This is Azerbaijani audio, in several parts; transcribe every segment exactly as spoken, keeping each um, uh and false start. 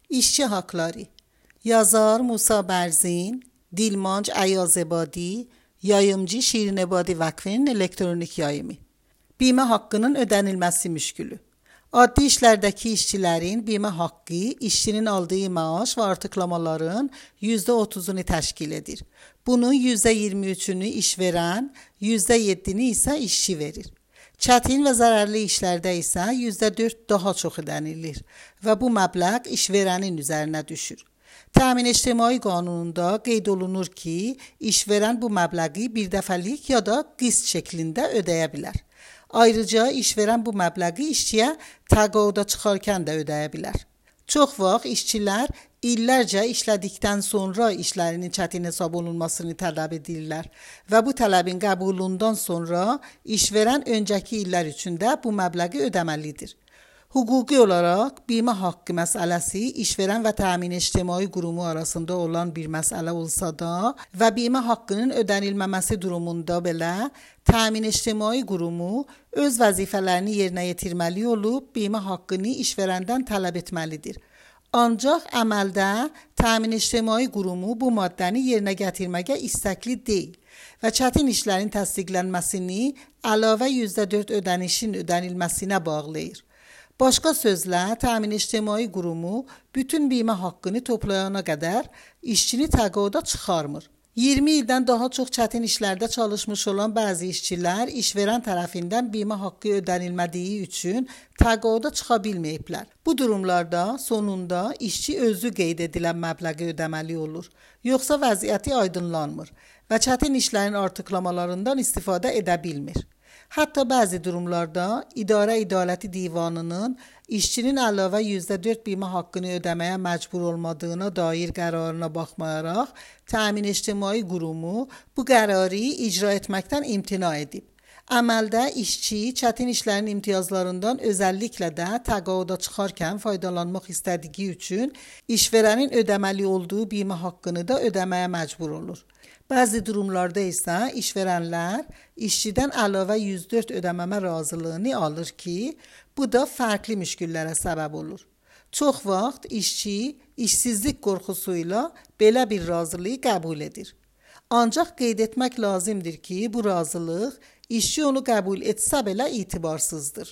İşçi Hakları. Yazar Musa Berzin, Dilmanc Ayazebadi, Yayımcı Şirinebadi Vakfı'nın elektronik yayımı. Bime hakkının ödenilmesi müşkülü. Adli işlerdeki işçilerin bime hakkı, işçinin aldığı maaş ve artıklamaların yüzde otuzunu teşkil edir. Bunun yüzde yirmi üçünü işveren, yüzde yedini ise işçi verir. Çətin və zərərli işlərdə isə yüzde dörd daha çox ödənilir və bu məbləğ işverənin üzərinə düşür. Təmin İctimai Qanununda qeyd olunur ki, işverən bu məbləği bir dəfəlik ya da qist şəklində ödəyə bilər. Ayrıca işverən bu məbləği işçiyə təqaüdə çıxarkən də ödəyə bilər. Çox vaxt işçilər illərcə işlədikdən sonra işlərinin çətin hesab olunmasını tələb edirlər və bu tələbin qəbulundan sonra işverən öncəki illər üçün də bu məbləği ödəməlidir. Huquqi olaraq bimə haqqı məsələsi işverən və təmin ictimai qurumu arasında olan bir məsələ olsa da və bimə haqqının ödənilməməsi durumunda belə təmin ictimai qurumu öz vəzifələrini yerinə yetirməli olub bimə haqqını işverəndən tələb etməlidir. Ancaq əməldə təmin ictimai qurumu bu maddəni yerinə gətirməyə istəkli deyil və çətin işlərin təsdiqlənməsini əlavə yüzde dörd ödənişin ödənilməsinə bağlayır. Başqa sözlə, təmin ictimai qurumu bütün bimə haqqını toplayana qədər işçini təqaüdə çıxarmır. iyirmi ildən daha çox çətin işlərdə çalışmış olan bəzi işçilər işverən tərəfindən bimə haqqı ödənilmədiyi üçün təqaüdə çıxa bilməyiblər. Bu durumlarda sonunda işçi özü qeyd edilən məbləği ödəməli olur, yoxsa vəziyyəti aydınlanmır və çətin işlərin artıqlamalarından istifadə edə bilmir. Hətta bəzi durumlarda İdarə İdaləti Divanının işçinin əlavə yüzde dörd bimə haqqını ödəməyə məcbur olmadığına dair qərarına baxmayaraq, təmin ictimai qurumu bu qərarı icra etməkdən imtina edib. Əməldə işçi çətin işlərin imtiyazlarından özəlliklə də təqaüdə çıxarkən faydalanmaq istədiyi üçün işverənin ödəməli olduğu bimə haqqını da ödəməyə məcbur olur. Bəzi durumlarda isə işverənlər işçidən əlavə yüzde dörd ödəməmə razılığını alır ki, bu da fərqli müşküllərə səbəb olur. Çox vaxt işçi işsizlik qorxusuyla belə bir razılığı qəbul edir. Ancaq qeyd etmək lazımdır ki, bu razılıq işçi onu qəbul etsə belə etibarsızdır.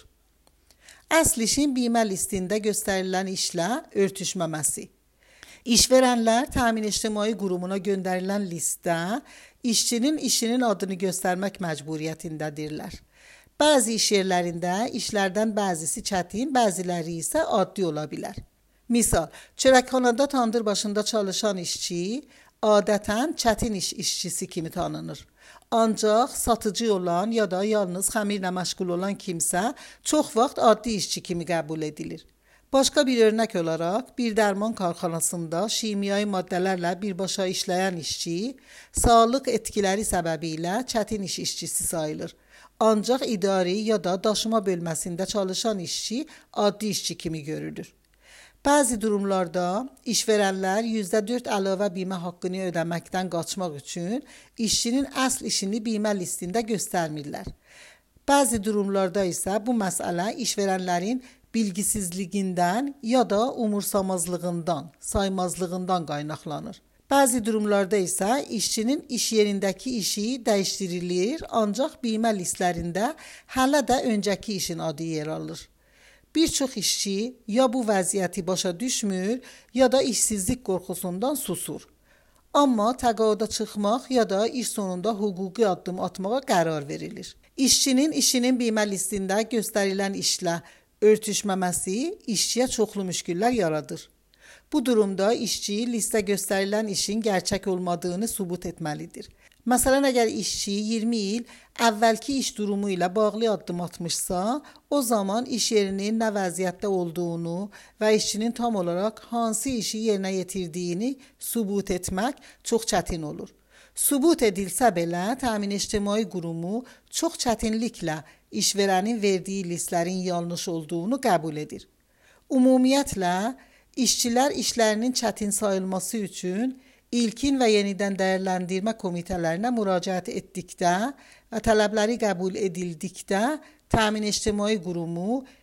Əsl işin bimə listində göstərilən işlə örtüşməməsi. İşverənlər təmin ictimai qurumuna göndərilən listdə işçinin işinin adını göstərmək məcburiyyətindədirlər. Bəzi iş yerlərində işlərdən bəzisi çətin, bəziləri isə addi ola bilər. Misal, çörəkxanada tandır başında çalışan işçi adətən çətin iş işçisi kimi tanınır. Ancaq satıcı olan ya da yalnız xəmirlə məşğul olan kimsə çox vaxt addi işçi kimi qəbul edilir. Başqa bir örnək olaraq, bir dərman karxanasında şimyai maddələrlə birbaşa işləyən işçi, sağlıq etkiləri səbəbilə çətin iş işçisi sayılır. Ancaq idari ya da daşıma bölməsində çalışan işçi addi işçi kimi görülür. Bəzi durumlarda işverənlər yüzde dörd əlavə bimə haqqını ödəməkdən qaçmaq üçün işçinin əsl işini bimə listində göstərmirlər. Bəzi durumlarda isə bu məsələ işverənlərin bilgisizliğindən ya da umursamazlığından, saymazlığından qaynaqlanır. Bəzi durumlarda isə işçinin iş yerindəki işi dəyişdirilir, ancaq bimə listlərində hələ də öncəki işin adı yer alır. Bir çox işçi ya bu vəziyyəti başa düşmür, ya da işsizlik qorxusundan susur. Amma təqaüdə çıxmaq ya da iş sonunda hüquqi addım atmağa qərar verilir. İşçinin işinin bimə listində göstərilən işlə örtüşməməsi işçiyə çoxlu müşküllər yaradır. Bu durumda işçi listə göstərilən işin gerçək olmadığını sübut etməlidir. Məsələn, əgər işçi iyirmi il əvvəlki iş durumu ilə bağlı addım atmışsa, o zaman iş yerinin nə vəziyyətdə olduğunu və işçinin tam olaraq hansı işi yerinə yetirdiyini sübut etmək çox çətin olur. Sübut edilsə belə, təmin ictimai qurumu çox çətinliklə işverənin verdiyi listlərin yanlış olduğunu qəbul edir. Ümumiyyətlə, işçilər işlərinin çətin sayılması üçün ilkin və yenidən dəyərləndirmə komitələrinə müraciət etdikdə və tələbləri qəbul edildikdə təmin ictimai qurumu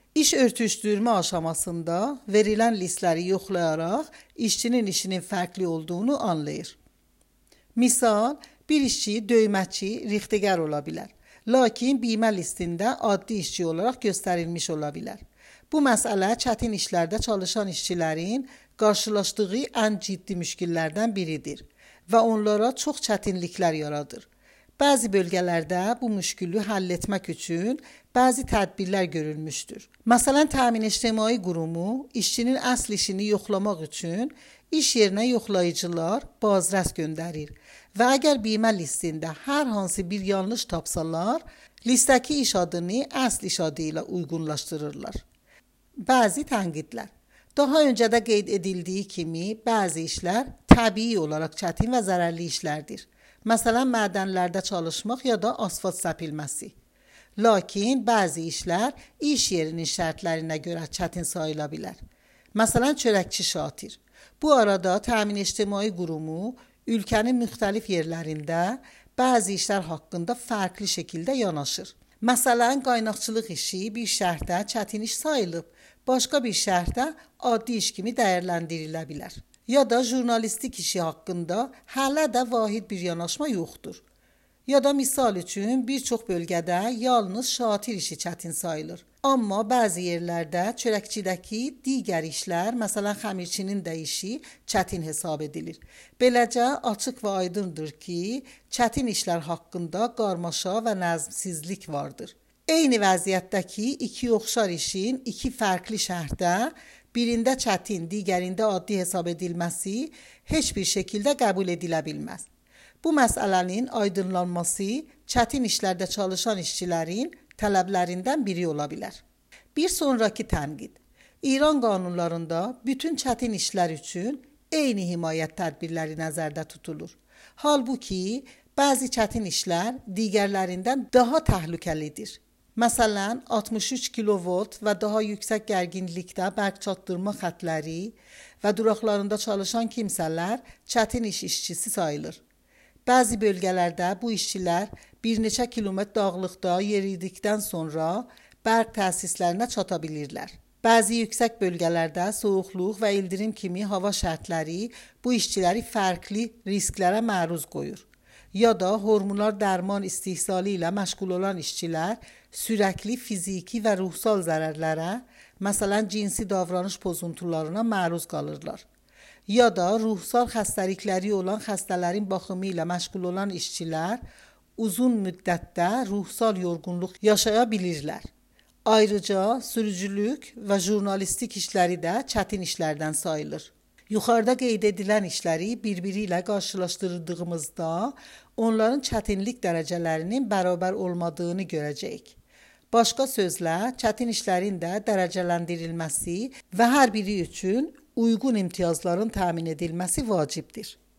İş örtüşdürmə aşamasında verilən listləri yoxlayaraq işçinin işinin fərqli olduğunu anlayır. Misal, bir işçi döyməçi, rixtigar ola bilər. Lakin bimə listində addi işçi olaraq göstərilmiş ola bilər. Bu məsələ çətin işlərdə çalışan işçilərin qarşılaşdığı ən ciddi müşkillərdən biridir və onlara çox çətinliklər yaradır. Bəzi bölgələrdə bu müşkülü həll etmək üçün bəzi tədbirlər görülmüşdür. Məsələn, Təmin İctimai Qurumu işçinin əsl işini yoxlamaq üçün iş yerinə yoxlayıcılar bazrəs göndərir və əgər bimə listində hər hansı bir yanlış tapsalar, listəki iş adını əsl iş adı ilə uyğunlaşdırırlar. Bəzi tənqidlər. Daha öncədə qeyd edildiyi kimi, bəzi işlər təbii olaraq çətin və zərərli işlərdir. Məsələn, mədənlərdə çalışmaq ya da asfalt səpilməsi. Lakin bəzi işlər iş yerinin şərtlərinə görə çətin sayıla bilər. Məsələn, çörəkçi şatir. Bu arada Təmin İctimai Qurumu ölkənin müxtəlif yerlərində bəzi işlər haqqında fərqli şəkildə yanaşır. Məsələn, qaynaqçılıq işi bir şərtdə çətin iş sayılıb, başqa bir şərtdə addi iş kimi dəyərləndirilə bilər. Ya da jurnalistik işi haqqında hələ də vahid bir yanaşma yoxdur. Ya da misal üçün bir çox bölgədə yalnız şatir işi çətin sayılır. Amma bəzi yerlərdə çörəkçidəki digər işlər, məsələn xəmirçinin də işi çətin hesab edilir. Beləcə açıq və aydındır ki, çətin işlər haqqında qarmaşa və nəzmsizlik vardır. Eyni vəziyyətdəki iki oxşar işin iki fərqli şərtdə birində çətin, digərində addi hesab edilməsi heç bir şəkildə qəbul edilə bilməz. Bu məsələnin aydınlanması çətin işlərdə çalışan işçilərin tələblərindən biri ola bilər. Bir sonraki tənqid. İran qanunlarında bütün çətin işlər üçün eyni himayət tədbirləri nəzərdə tutulur. Halbuki, bəzi çətin işlər digərlərindən daha təhlükəlidir. Məsələn, altmış üç kilovolt və daha yüksək gərginlikdə bərk çatdırma xətləri və duraqlarında çalışan kimsələr çətin iş işçisi sayılır. Bəzi bölgələrdə bu işçilər bir neçə kilometr dağlıqda yeridikdən sonra bərk təsislərinə çata bilirlər. Bəzi yüksək bölgələrdə soyuqluq və ildırım kimi hava şərtləri bu işçiləri fərqli risklərə məruz qoyur. Ya da hormonal dərman istehsalı ilə məşğul olan işçilər sürəkli fiziki və ruhsal zərərlərə, məsələn cinsi davranış pozuntularına məruz qalırlar. Ya da ruhsal xəstəlikləri olan xəstələrin baxımı ilə məşğul olan işçilər uzun müddətdə ruhsal yorğunluq yaşaya bilirlər. Ayrıca sürücülük və jurnalistik işləri də çətin işlərdən sayılır. Yuxarıda qeyd edilən işləri bir-biri ilə qarşılaşdırdığımızda onların çətinlik dərəcələrinin bərabər olmadığını görəcəyik. Başqa sözlə, çətin işlərin də dərəcələndirilməsi və hər biri üçün uyğun imtiyazların təmin edilməsi vacibdir.